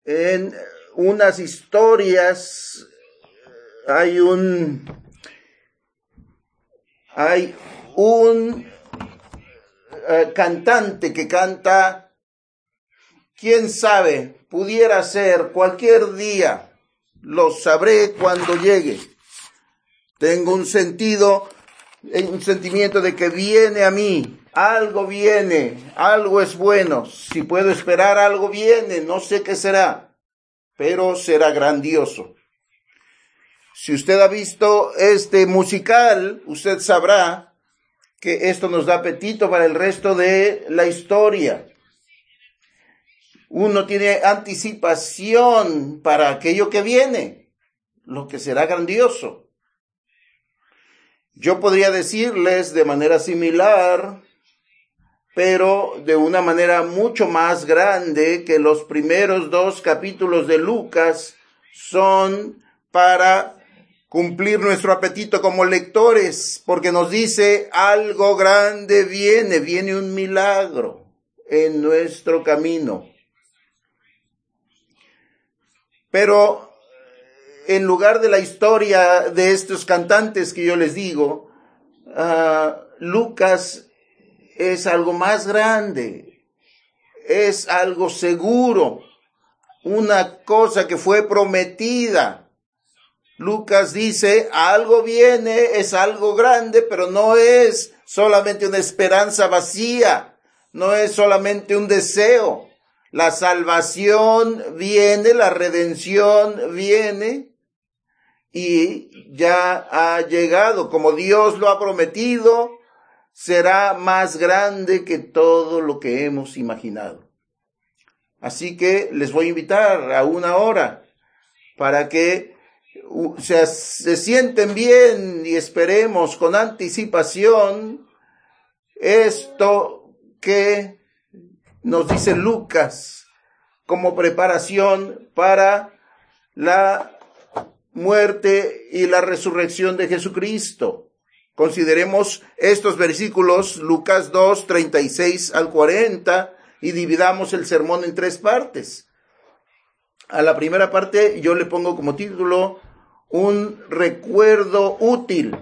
En unas historias hay un cantante que canta, quién sabe, pudiera ser cualquier día, lo sabré cuando llegue. Tengo un sentimiento de que viene a mí, algo viene, algo es bueno. Si puedo esperar, algo viene, no sé qué será, pero será grandioso. Si usted ha visto este musical, usted sabrá que esto nos da apetito para el resto de la historia. Uno tiene anticipación para aquello que viene, lo que será grandioso. Yo podría decirles de manera similar, pero de una manera mucho más grande, que los primeros 2 capítulos de Lucas son para cumplir nuestro apetito como lectores, porque nos dice algo grande viene un milagro en nuestro camino. Pero en lugar de la historia de estos cantantes que yo les digo, Lucas es algo más grande, es algo seguro, una cosa que fue prometida. Lucas dice, algo viene, es algo grande, pero no es solamente una esperanza vacía, no es solamente un deseo. La salvación viene, la redención viene y ya ha llegado. Como Dios lo ha prometido, será más grande que todo lo que hemos imaginado. Así que les voy a invitar a una hora para que se sienten bien y esperemos con anticipación esto que nos dice Lucas como preparación para la muerte y la resurrección de Jesucristo. Consideremos estos versículos, Lucas 2, 36 al 40, y dividamos el sermón en 3 partes. A la primera parte yo le pongo como título un recuerdo útil.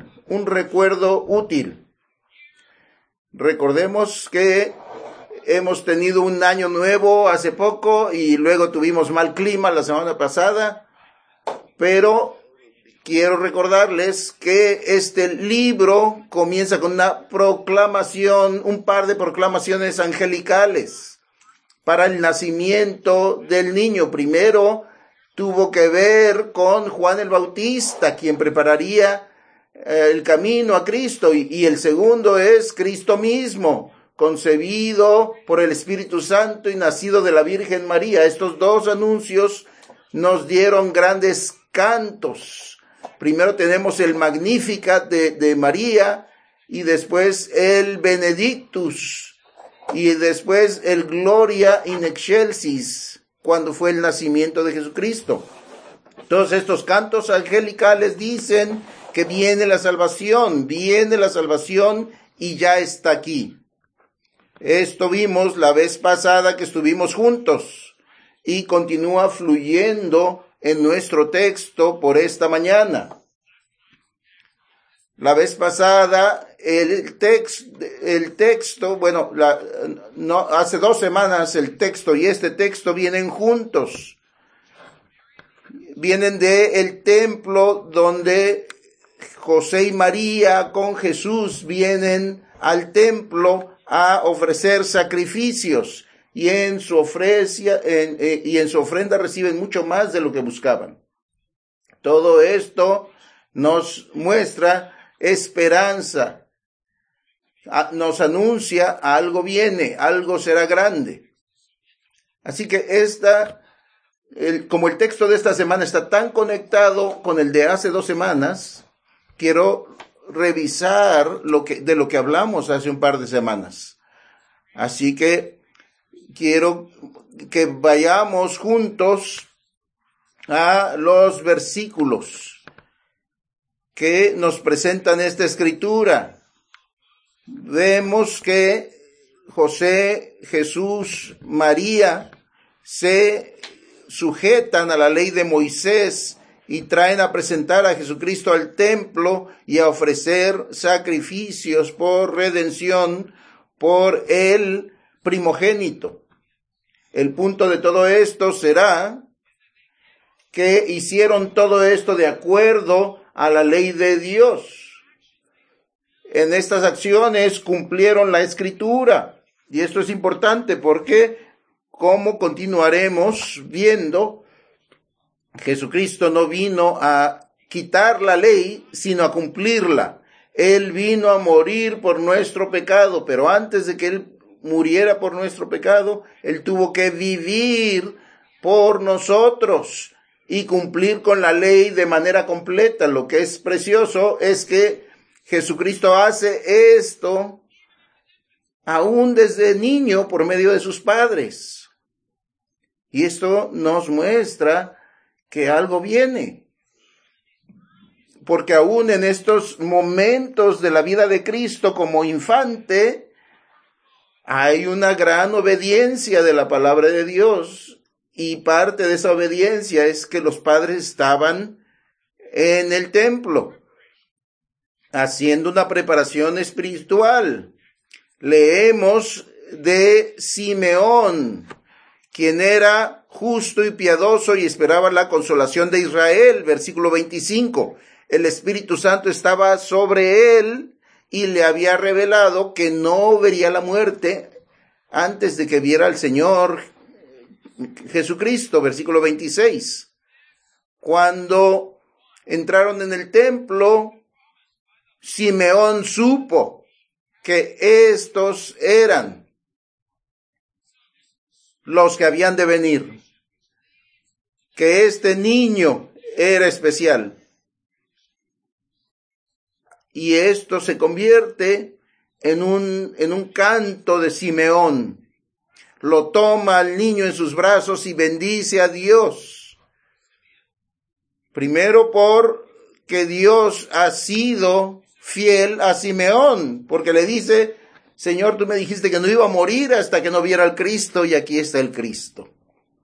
Recordemos que hemos tenido un año nuevo hace poco y luego tuvimos mal clima la semana pasada, pero quiero recordarles que este libro comienza con una proclamación, un par de proclamaciones angelicales para el nacimiento del niño. Primero tuvo que ver con Juan el Bautista, quien prepararía el camino a Cristo, y el segundo es Cristo mismo, concebido por el Espíritu Santo y nacido de la Virgen María. Estos 2 anuncios nos dieron grandes cantos. Primero tenemos el Magnificat de María, y después el Benedictus, y después el Gloria in excelsis, cuando fue el nacimiento de Jesucristo. Todos estos cantos angelicales dicen que viene la salvación y ya está aquí. Esto vimos la vez pasada que estuvimos juntos y continúa fluyendo en nuestro texto por esta mañana. La vez pasada el texto, hace 2 semanas el texto y este texto vienen juntos. Vienen del templo donde José y María con Jesús vienen al templo a ofrecer sacrificios, y en su ofrenda reciben mucho más de lo que buscaban. Todo esto nos muestra esperanza, nos anuncia algo viene, algo será grande. Así que como el texto de esta semana está tan conectado con el de hace 2 semanas, quiero revisar de lo que hablamos hace un par de semanas. Así que quiero que vayamos juntos a los versículos que nos presentan esta escritura. Vemos que José, Jesús, María se sujetan a la ley de Moisés y traen a presentar a Jesucristo al templo y a ofrecer sacrificios por redención por el primogénito. El punto de todo esto será que hicieron todo esto de acuerdo a la ley de Dios. En estas acciones cumplieron la Escritura. Y esto es importante porque, como continuaremos viendo, Jesucristo no vino a quitar la ley, sino a cumplirla. Él vino a morir por nuestro pecado, pero antes de que Él muriera por nuestro pecado, Él tuvo que vivir por nosotros y cumplir con la ley de manera completa. Lo que es precioso es que Jesucristo hace esto aún desde niño por medio de sus padres. Y esto nos muestra que algo viene. Porque aún en estos momentos de la vida de Cristo como infante, hay una gran obediencia de la palabra de Dios. Y parte de esa obediencia es que los padres estaban en el templo, haciendo una preparación espiritual. Leemos de Simeón, quien era justo y piadoso y esperaba la consolación de Israel. Versículo 25. El Espíritu Santo estaba sobre él y le había revelado que no vería la muerte antes de que viera al Señor Jesucristo. Versículo 26. Cuando entraron en el templo, Simeón supo que estos eran los que habían de venir, que este niño era especial. Y esto se convierte en un canto de Simeón. Lo toma al niño en sus brazos y bendice a Dios. Primero porque Dios ha sido fiel a Simeón, porque le dice: Señor, tú me dijiste que no iba a morir hasta que no viera al Cristo, y aquí está el Cristo.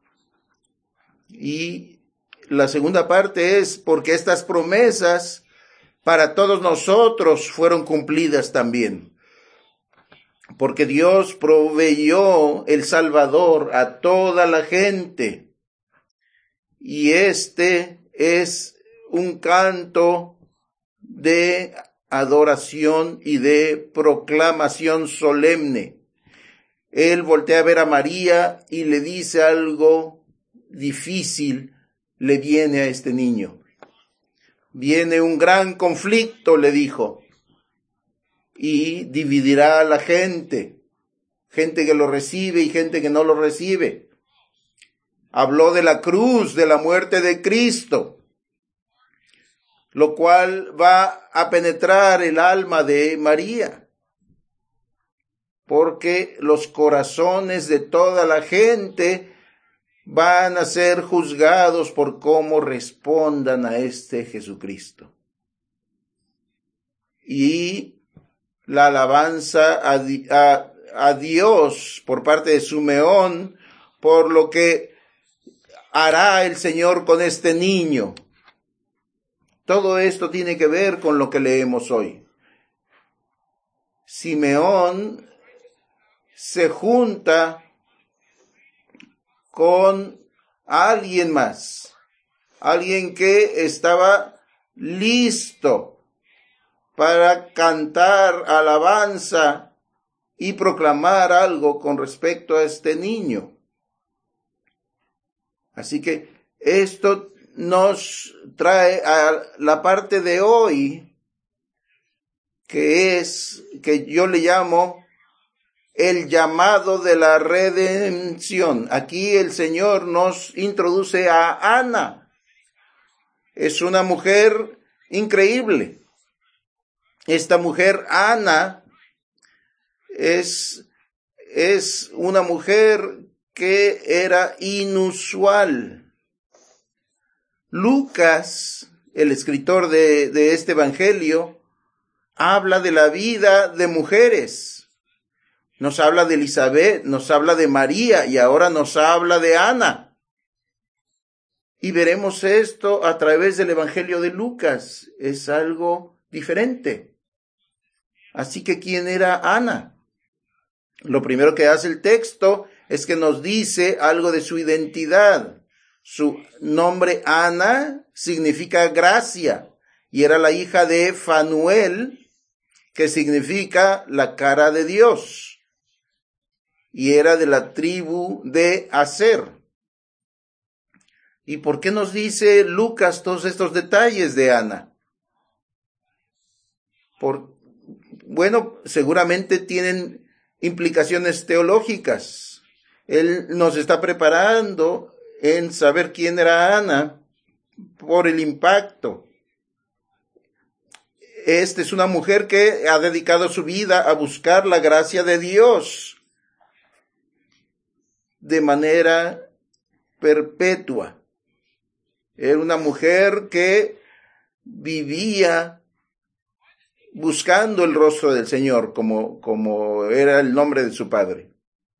Y la segunda parte es porque estas promesas para todos nosotros fueron cumplidas también. Porque Dios proveyó el Salvador a toda la gente. Y este es un canto de adoración y de proclamación solemne. Él voltea a ver a María y le dice algo difícil le viene a este niño. Viene un gran conflicto, le dijo, y dividirá a la gente que lo recibe y gente que no lo recibe. Habló de la cruz, de la muerte de Cristo, lo cual va a penetrar el alma de María, porque los corazones de toda la gente van a ser juzgados por cómo respondan a este Jesucristo. Y la alabanza a Dios por parte de Simeón por lo que hará el Señor con este niño. Todo esto tiene que ver con lo que leemos hoy. Simeón se junta con alguien más, alguien que estaba listo para cantar alabanza y proclamar algo con respecto a este niño. Así que esto nos trae a la parte de hoy, que yo le llamo el llamado de la redención. Aquí el Señor nos introduce a Ana. Es una mujer increíble. Esta mujer, Ana, es una mujer que era inusual. Lucas, el escritor de este evangelio, habla de la vida de mujeres. Nos habla de Elizabeth, nos habla de María y ahora nos habla de Ana. Y veremos esto a través del Evangelio de Lucas. Es algo diferente. Así que, ¿quién era Ana? Lo primero que hace el texto es que nos dice algo de su identidad. Su nombre Ana significa gracia y era la hija de Fanuel, que significa la cara de Dios, y era de la tribu de Aser. ¿Y por qué nos dice Lucas todos estos detalles de Ana? Bueno, seguramente tienen implicaciones teológicas. Él nos está preparando en saber quién era Ana por el impacto. Esta es una mujer que ha dedicado su vida a buscar la gracia de Dios de manera perpetua. Era una mujer que vivía buscando el rostro del Señor, como era el nombre de su padre.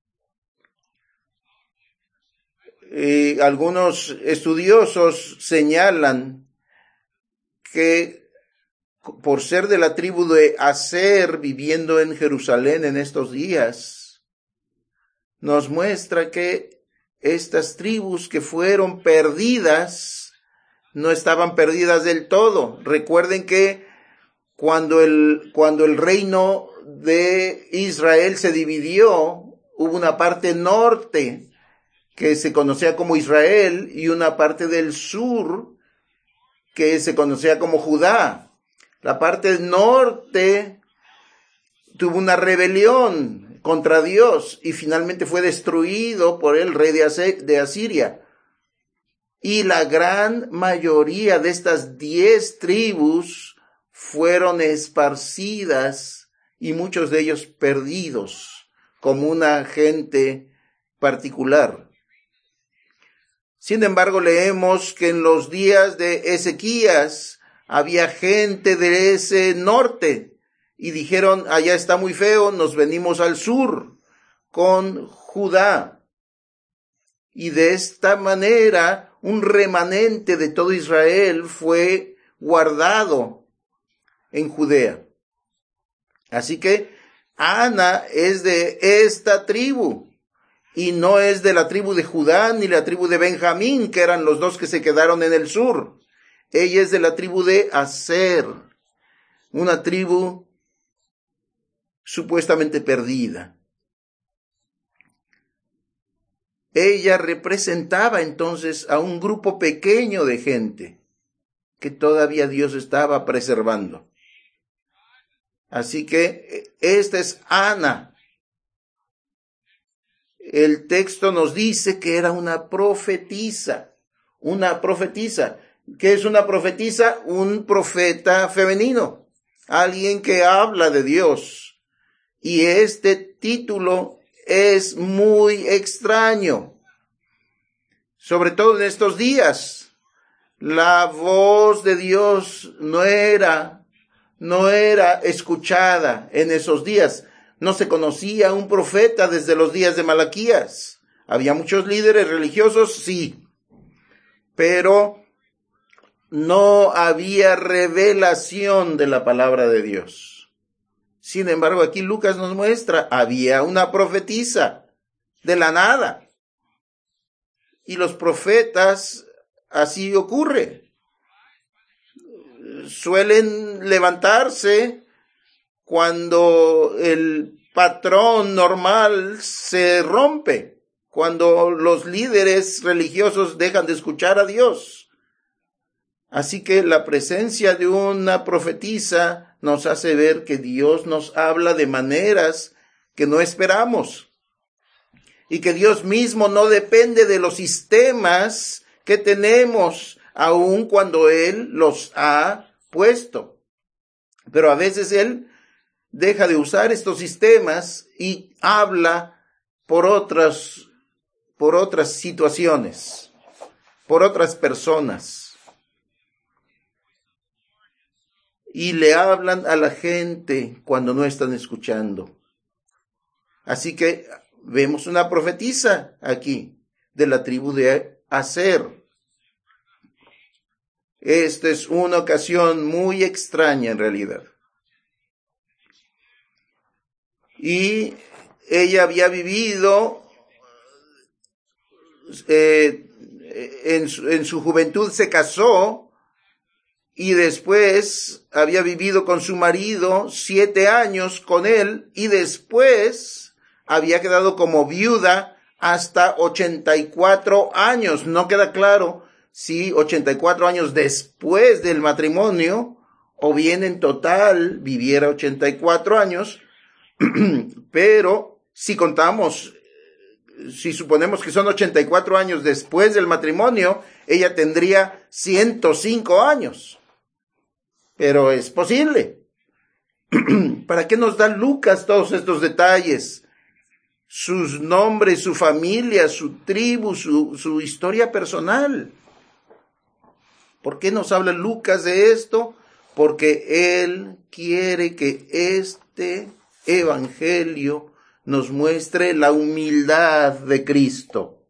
Y algunos estudiosos señalan que por ser de la tribu de Aser, viviendo en Jerusalén en estos días, nos muestra que estas tribus que fueron perdidas no estaban perdidas del todo. Recuerden que cuando el reino de Israel se dividió, hubo una parte norte que se conocía como Israel y una parte del sur que se conocía como Judá. La parte norte tuvo una rebelión contra Dios y finalmente fue destruido por el rey de Asiria. Y la gran mayoría de estas 10 tribus fueron esparcidas y muchos de ellos perdidos como una gente particular. Sin embargo, leemos que en los días de Ezequías había gente de ese norte y dijeron, allá está muy feo, nos venimos al sur con Judá. Y de esta manera, un remanente de todo Israel fue guardado en Judea. Así que Ana es de esta tribu y no es de la tribu de Judá ni la tribu de Benjamín, que eran los dos que se quedaron en el sur. Ella es de la tribu de Aser, una tribu supuestamente perdida. Ella representaba entonces a un grupo pequeño de gente que todavía Dios estaba preservando. Así que esta es Ana. El texto nos dice que era una profetisa. Una profetisa. ¿Qué es una profetisa? Un profeta femenino. Alguien que habla de Dios. Y este título es muy extraño. Sobre todo en estos días. La voz de Dios no era escuchada en esos días. No se conocía un profeta desde los días de Malaquías. Había muchos líderes religiosos, sí, pero no había revelación de la palabra de Dios. Sin embargo, aquí Lucas nos muestra, había una profetisa de la nada. Y los profetas, así ocurre. Suelen levantarse cuando el patrón normal se rompe, cuando los líderes religiosos dejan de escuchar a Dios. Así que la presencia de una profetisa nos hace ver que Dios nos habla de maneras que no esperamos y que Dios mismo no depende de los sistemas que tenemos, aun cuando Él los ha puesto. Pero a veces Él deja de usar estos sistemas y habla por otras situaciones, por otras personas. Y le hablan a la gente cuando no están escuchando. Así que vemos una profetisa aquí de la tribu de Aser. Esta es una ocasión muy extraña en realidad. Y ella había vivido, en su juventud se casó y después había vivido con su marido 7 años con él y después había quedado como viuda hasta 84 años. No queda claro si 84 años después del matrimonio o bien en total viviera 84 años, pero si contamos, si suponemos que son 84 años después del matrimonio, ella tendría 105 años. Pero es posible. ¿Para qué nos da Lucas todos estos detalles? Sus nombres, su familia, su tribu, su historia personal. ¿Por qué nos habla Lucas de esto? Porque él quiere que este evangelio nos muestre la humildad de Cristo.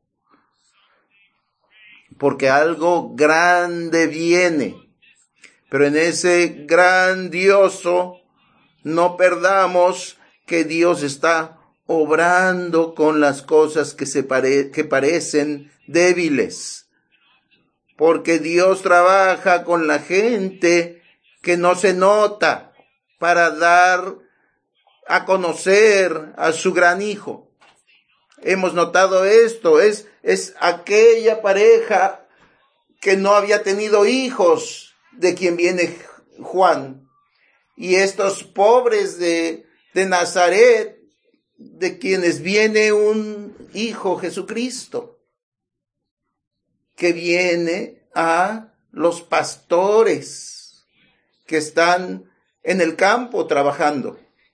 Porque algo grande viene. Pero en ese grandioso no perdamos que Dios está obrando con las cosas que parecen débiles. Porque Dios trabaja con la gente que no se nota para dar a conocer a su gran hijo. Hemos notado esto, es aquella pareja que no había tenido hijos, de quien viene Juan, y estos pobres de Nazaret, de quienes viene un hijo, Jesucristo, que viene a los pastores que están en el campo trabajando.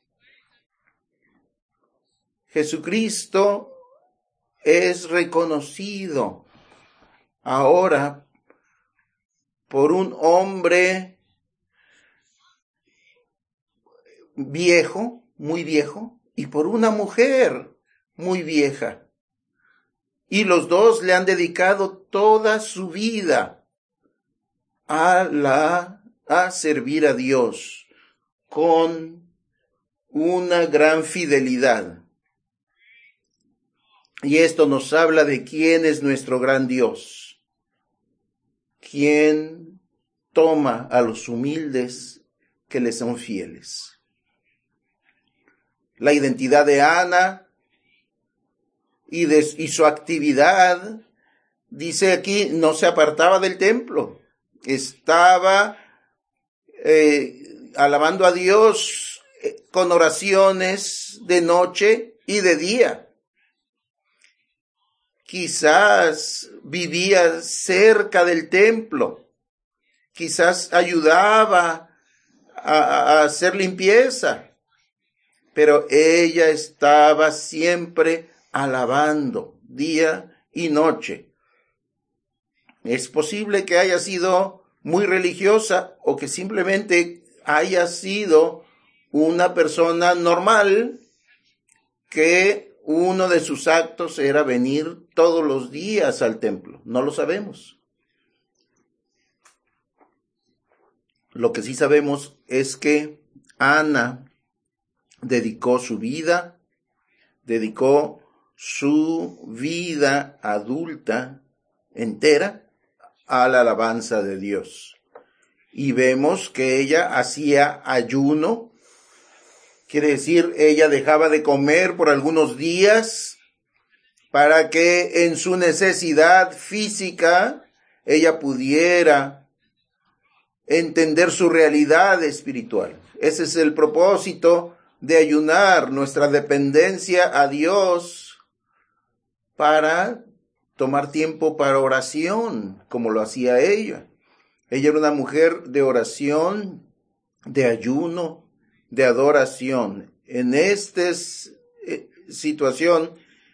Jesucristo es reconocido ahora por un hombre viejo, muy viejo, y por una mujer muy vieja. Y los dos le han dedicado toda su vida a servir a Dios con una gran fidelidad. Y esto nos habla de quién es nuestro gran Dios, quién toma a los humildes que le son fieles. La identidad de Ana y su actividad, dice aquí, no se apartaba del templo. Estaba alabando a Dios con oraciones de noche y de día. Quizás vivía cerca del templo. Quizás ayudaba a hacer limpieza. Pero ella estaba siempre alabando día y noche. Es posible que haya sido muy religiosa o que simplemente haya sido una persona normal, que uno de sus actos era venir todos los días al templo. No lo sabemos. Lo que sí sabemos es que Ana dedicó su vida adulta entera a la alabanza de Dios. Y vemos que ella hacía ayuno, quiere decir, ella dejaba de comer por algunos días para que en su necesidad física ella pudiera entender su realidad espiritual. Ese es el propósito de ayunar, nuestra dependencia a Dios para tomar tiempo para oración, como lo hacía ella. Ella era una mujer de oración, de ayuno, de adoración. En esta situación,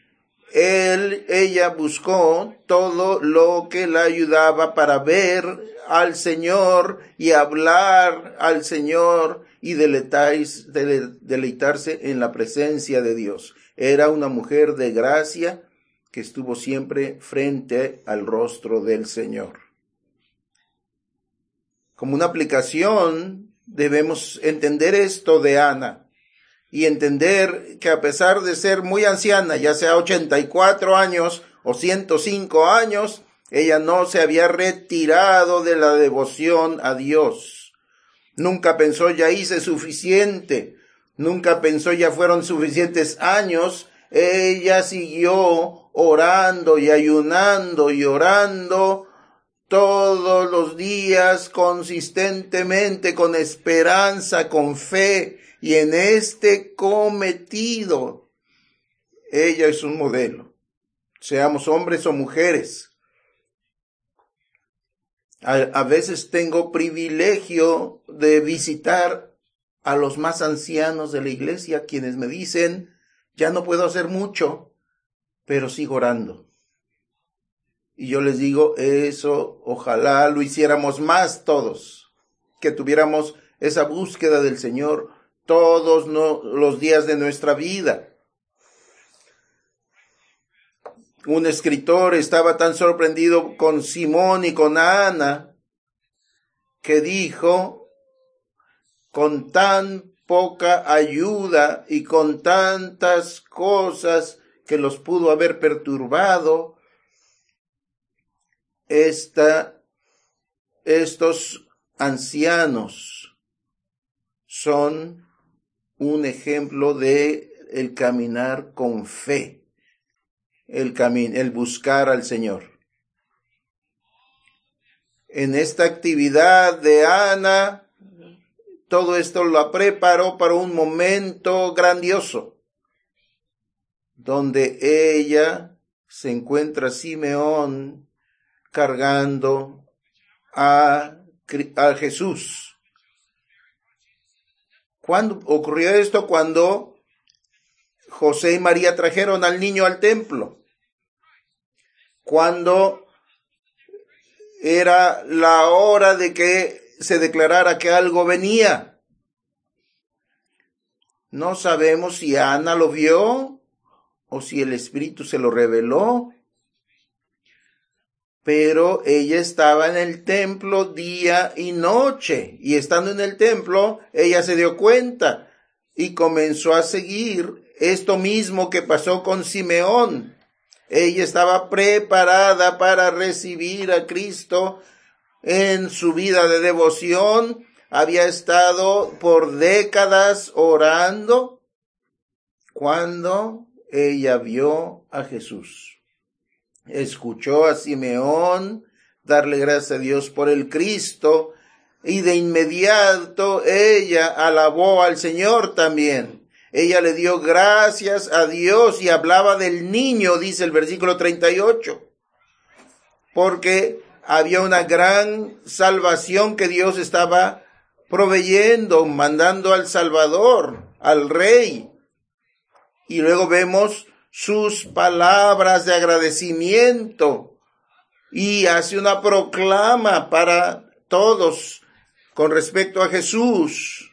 ella buscó todo lo que la ayudaba para ver al Señor y hablar al Señor y deleitarse en la presencia de Dios. Era una mujer de gracia que estuvo siempre frente al rostro del Señor. Como una aplicación, debemos entender esto de Ana y entender que a pesar de ser muy anciana, ya sea 84 años o 105 años, ella no se había retirado de la devoción a Dios. Nunca pensó ya hice suficiente, nunca pensó ya fueron suficientes años. Ella siguió orando y ayunando y orando todos los días consistentemente, con esperanza, con fe, y en este cometido ella es un modelo. Seamos hombres o mujeres. A veces tengo privilegio de visitar a los más ancianos de la iglesia, quienes me dicen, ya no puedo hacer mucho, pero sigo orando. Y yo les digo, eso ojalá lo hiciéramos más todos, que tuviéramos esa búsqueda del Señor todos los días de nuestra vida. Un escritor estaba tan sorprendido con Simón y con Ana que dijo, con tan poca ayuda y con tantas cosas que los pudo haber perturbado, estos ancianos son un ejemplo de el caminar con fe. El buscar al Señor. En esta actividad de Ana, todo esto la preparó para un momento grandioso, donde ella se encuentra a Simeón cargando a Jesús. ¿Cuándo ocurrió esto? Cuando José y María trajeron al niño al templo. Cuando era la hora de que se declarara que algo venía. No sabemos si Ana lo vio o si el Espíritu se lo reveló, pero ella estaba en el templo día y noche, y estando en el templo, ella se dio cuenta y comenzó a seguir esto mismo que pasó con Simeón. Ella estaba preparada para recibir a Cristo en su vida de devoción. Había estado por décadas orando cuando ella vio a Jesús. Escuchó a Simeón darle gracias a Dios por el Cristo y de inmediato ella alabó al Señor también. Ella le dio gracias a Dios y hablaba del niño, dice el versículo 38, porque había una gran salvación que Dios estaba proveyendo, mandando al Salvador, al Rey. Y luego vemos sus palabras de agradecimiento y hace una proclama para todos con respecto a Jesús.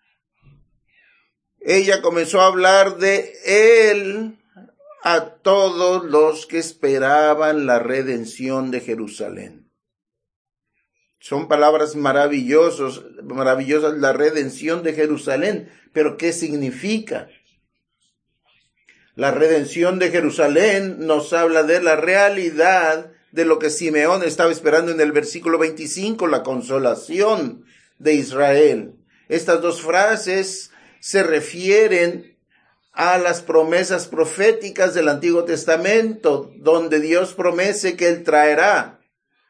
Ella comenzó a hablar de él a todos los que esperaban la redención de Jerusalén. Son palabras maravillosas, la redención de Jerusalén. Pero ¿qué significa? La redención de Jerusalén nos habla de la realidad de lo que Simeón estaba esperando en el versículo 25, la consolación de Israel. Estas dos frases se refieren a las promesas proféticas del Antiguo Testamento, donde Dios promete que Él traerá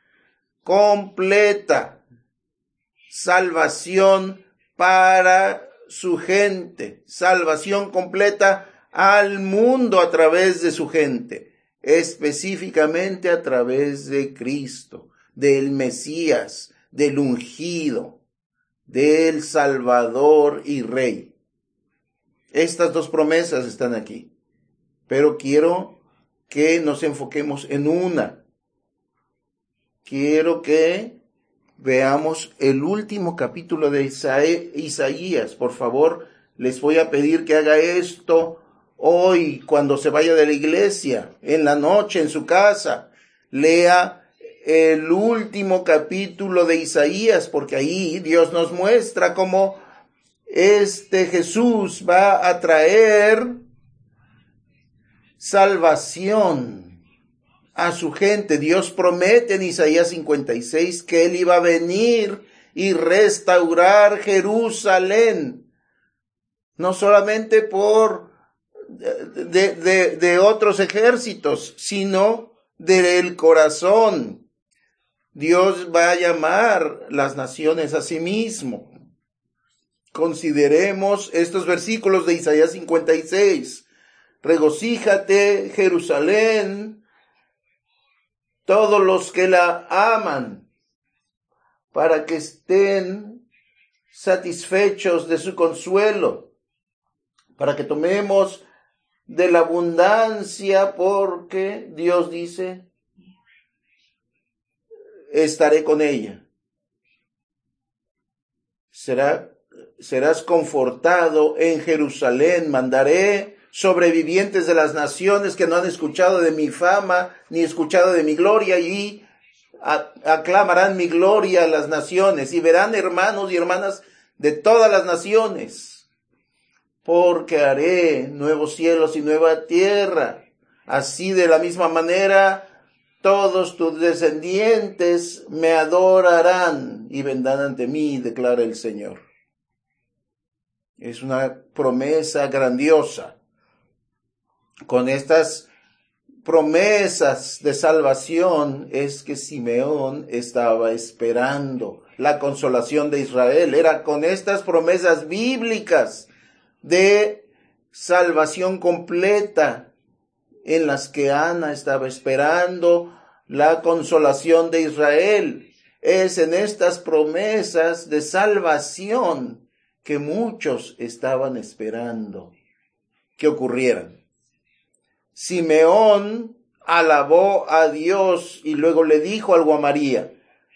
completa salvación para su gente, salvación completa al mundo a través de su gente, específicamente a través de Cristo, del Mesías, del ungido, del Salvador y Rey. Estas dos promesas están aquí, pero quiero que nos enfoquemos en una. Quiero que veamos el último capítulo de Isaías. Por favor, les voy a pedir que haga esto hoy, cuando se vaya de la iglesia, en la noche, en su casa. Lea el último capítulo de Isaías, porque ahí Dios nos muestra cómo este Jesús va a traer salvación a su gente. Dios promete en Isaías 56 que Él iba a venir y restaurar Jerusalén, no solamente por de otros ejércitos, sino del corazón. Dios va a llamar las naciones a sí mismo. Consideremos estos versículos de Isaías 56. Regocíjate, Jerusalén, todos los que la aman, para que estén satisfechos de su consuelo, para que tomemos de la abundancia, porque Dios dice, estaré con ella. Serás confortado en Jerusalén, mandaré sobrevivientes de las naciones que no han escuchado de mi fama, ni escuchado de mi gloria, y aclamarán mi gloria a las naciones, y verán hermanos y hermanas de todas las naciones, porque haré nuevos cielos y nueva tierra. Así de la misma manera, todos tus descendientes me adorarán y vendrán ante mí, declara el Señor. Es una promesa grandiosa. Con estas promesas de salvación es que Simeón estaba esperando la consolación de Israel. Era con estas promesas bíblicas de salvación completa en las que Ana estaba esperando la consolación de Israel. Es en estas promesas de salvación que muchos estaban esperando que ocurrieran. Simeón alabó a Dios y luego le dijo algo a María.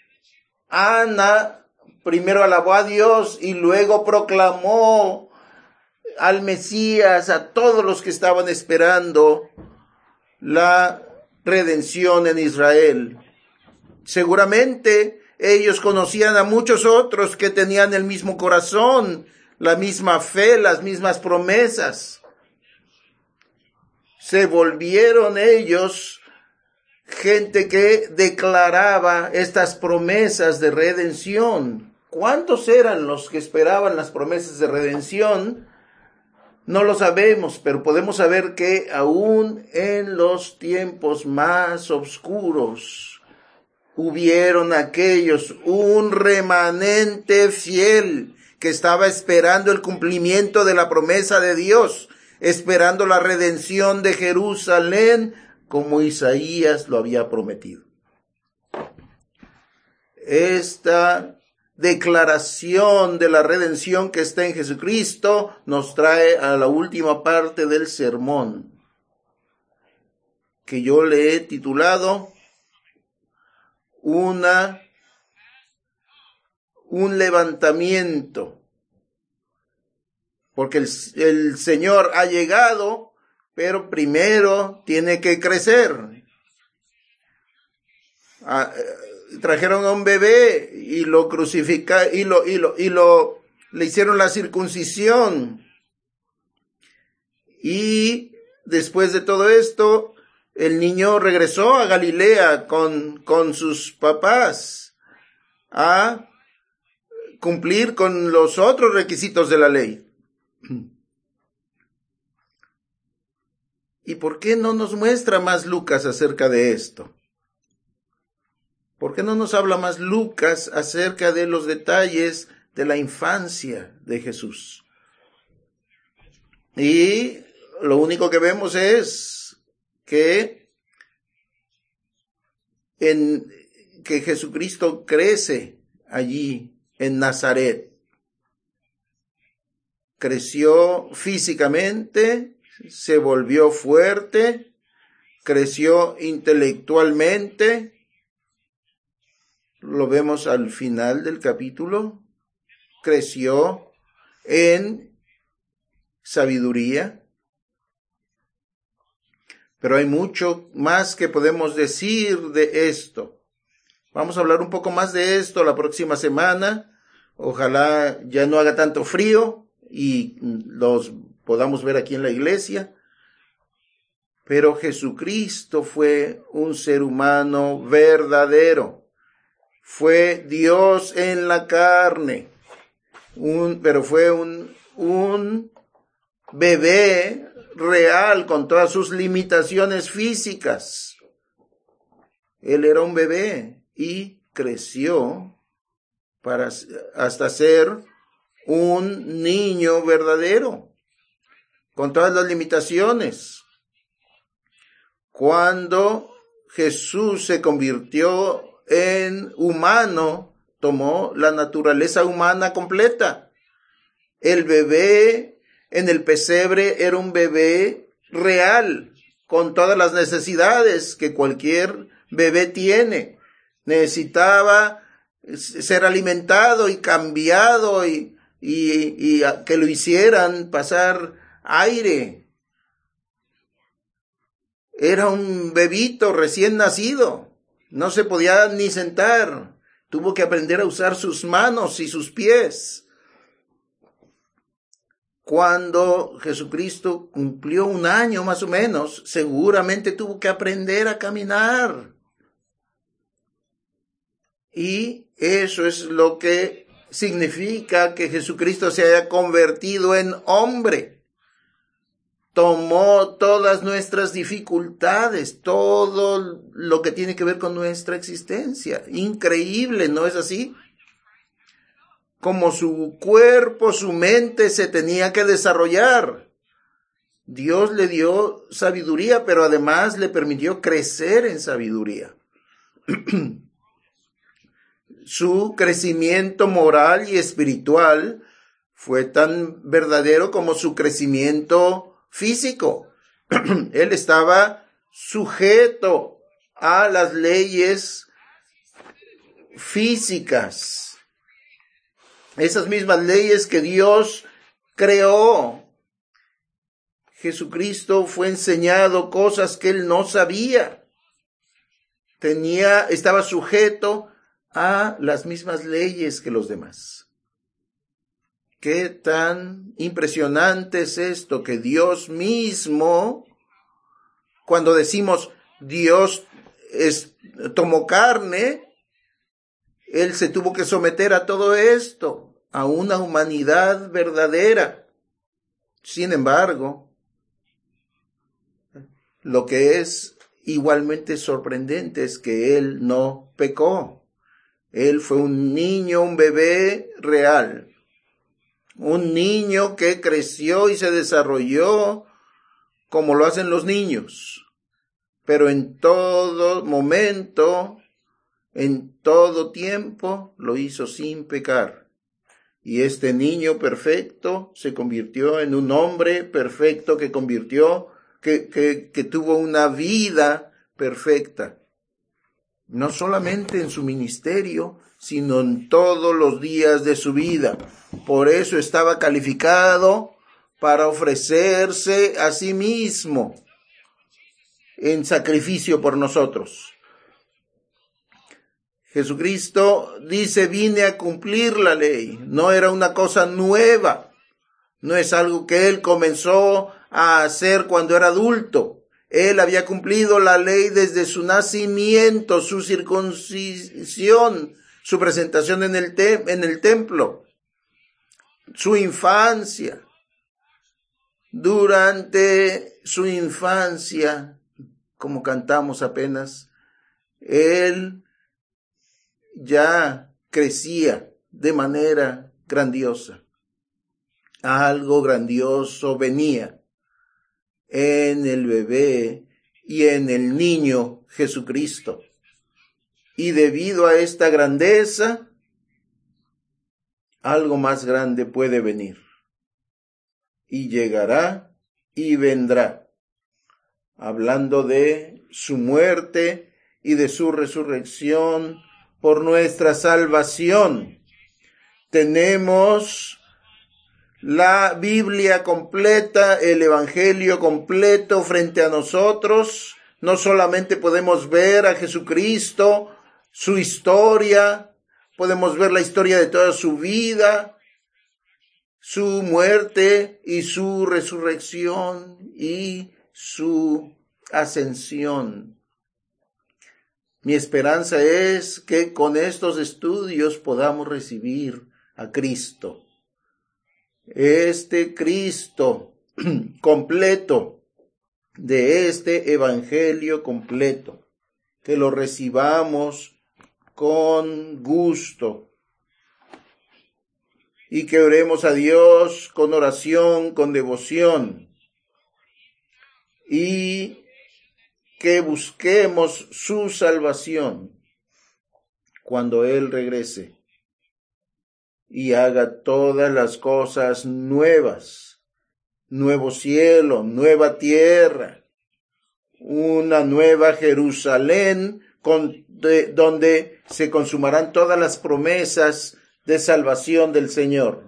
Ana primero alabó a Dios y luego proclamó al Mesías, a todos los que estaban esperando la redención en Israel. Seguramente ellos conocían a muchos otros que tenían el mismo corazón, la misma fe, las mismas promesas. Se volvieron ellos gente que declaraba estas promesas de redención. ¿Cuántos eran los que esperaban las promesas de redención? No lo sabemos, pero podemos saber que aún en los tiempos más oscuros hubieron aquellos, un remanente fiel que estaba esperando el cumplimiento de la promesa de Dios, esperando la redención de Jerusalén, como Isaías lo había prometido. Esta declaración de la redención que está en Jesucristo nos trae a la última parte del sermón, que yo le he titulado un levantamiento, porque el Señor ha llegado, pero primero tiene que crecer. Trajeron a un bebé y lo crucificaron le hicieron la circuncisión. Y después de todo esto, el niño regresó a Galilea con sus papás a cumplir con los otros requisitos de la ley. ¿Y por qué no nos muestra más Lucas acerca de esto? ¿Por qué no nos habla más Lucas acerca de los detalles de la infancia de Jesús? Y lo único que vemos es que Jesucristo crece allí en Nazaret. Creció físicamente, se volvió fuerte, creció intelectualmente. Lo vemos al final del capítulo. Creció en sabiduría. Pero hay mucho más que podemos decir de esto. Vamos a hablar un poco más de esto la próxima semana. Ojalá ya no haga tanto frío y los podamos ver aquí en la iglesia. Pero Jesucristo fue un ser humano verdadero. Fue Dios en la carne. Pero fue un bebé real con todas sus limitaciones físicas. Él era un bebé y creció hasta ser un niño verdadero, con todas las limitaciones. Cuando Jesús se convirtió en humano, tomó la naturaleza humana completa. El bebé en el pesebre era un bebé real, con todas las necesidades que cualquier bebé tiene. Necesitaba ser alimentado y cambiado y que lo hicieran pasar aire. Era un bebito recién nacido. No se podía ni sentar. Tuvo que aprender a usar sus manos y sus pies. Cuando Jesucristo cumplió 1 año más o menos, seguramente tuvo que aprender a caminar. Y eso es lo que significa que Jesucristo se haya convertido en hombre. Tomó todas nuestras dificultades, todo lo que tiene que ver con nuestra existencia. Increíble, ¿no es así? Como su cuerpo, su mente se tenía que desarrollar. Dios le dio sabiduría, pero además le permitió crecer en sabiduría. Su crecimiento moral y espiritual fue tan verdadero como su crecimiento físico. Él estaba sujeto a las leyes físicas. Esas mismas leyes que Dios creó. Jesucristo fue enseñado cosas que él no sabía. Estaba sujeto a las mismas leyes que los demás. Qué tan impresionante es esto, que Dios mismo, cuando decimos Dios tomó carne, Él se tuvo que someter a todo esto, a una humanidad verdadera. Sin embargo, lo que es igualmente sorprendente es que Él no pecó. Él fue un niño, un bebé real. Un niño que creció y se desarrolló como lo hacen los niños. Pero en todo momento, en todo tiempo, lo hizo sin pecar. Y este niño perfecto se convirtió en un hombre perfecto que tuvo una vida perfecta. No solamente en su ministerio, sino en todos los días de su vida. Por eso estaba calificado para ofrecerse a sí mismo en sacrificio por nosotros. Jesucristo dice, vine a cumplir la ley. No era una cosa nueva. No es algo que él comenzó a hacer cuando era adulto. Él había cumplido la ley desde su nacimiento, su circuncisión, su presentación en el templo, su infancia. Durante su infancia, como cantamos apenas, él ya crecía de manera grandiosa. Algo grandioso venía en el bebé y en el niño Jesucristo. Y debido a esta grandeza, algo más grande puede venir. Y llegará y vendrá. Hablando de su muerte y de su resurrección por nuestra salvación. Tenemos la Biblia completa, el Evangelio completo frente a nosotros. No solamente podemos ver a Jesucristo su historia, podemos ver la historia de toda su vida, su muerte y su resurrección y su ascensión. Mi esperanza es que con estos estudios podamos recibir a Cristo. Este Cristo completo, de este evangelio completo, que lo recibamos con gusto y que oremos a Dios con oración, con devoción y que busquemos su salvación cuando Él regrese y haga todas las cosas nuevas, nuevo cielo, nueva tierra, una nueva Jerusalén donde se consumarán todas las promesas de salvación del Señor.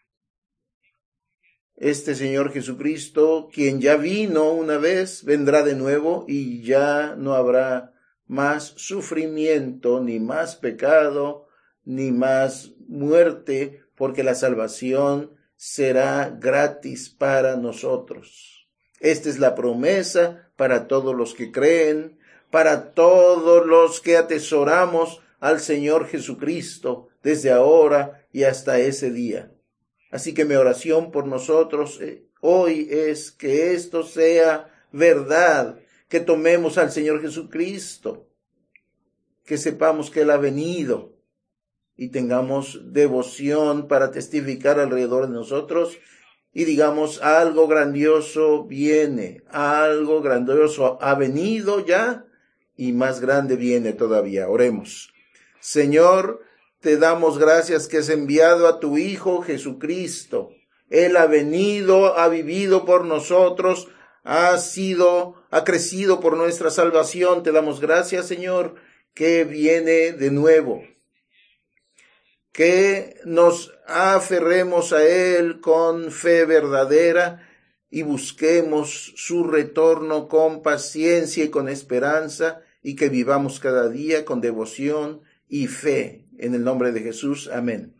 Este Señor Jesucristo, quien ya vino una vez, vendrá de nuevo y ya no habrá más sufrimiento, ni más pecado, ni más muerte, porque la salvación será gratis para nosotros. Esta es la promesa para todos los que creen, para todos los que atesoramos al Señor Jesucristo desde ahora y hasta ese día. Así que mi oración por nosotros hoy es que esto sea verdad, que tomemos al Señor Jesucristo, que sepamos que Él ha venido y tengamos devoción para testificar alrededor de nosotros y digamos, algo grandioso viene, algo grandioso ha venido ya y más grande viene todavía. Oremos. Señor, te damos gracias que has enviado a tu Hijo Jesucristo. Él ha venido, ha vivido por nosotros, ha crecido por nuestra salvación. Te damos gracias, Señor, que viene de nuevo. Que nos aferremos a Él con fe verdadera y busquemos su retorno con paciencia y con esperanza y que vivamos cada día con devoción y fe. En el nombre de Jesús, amén.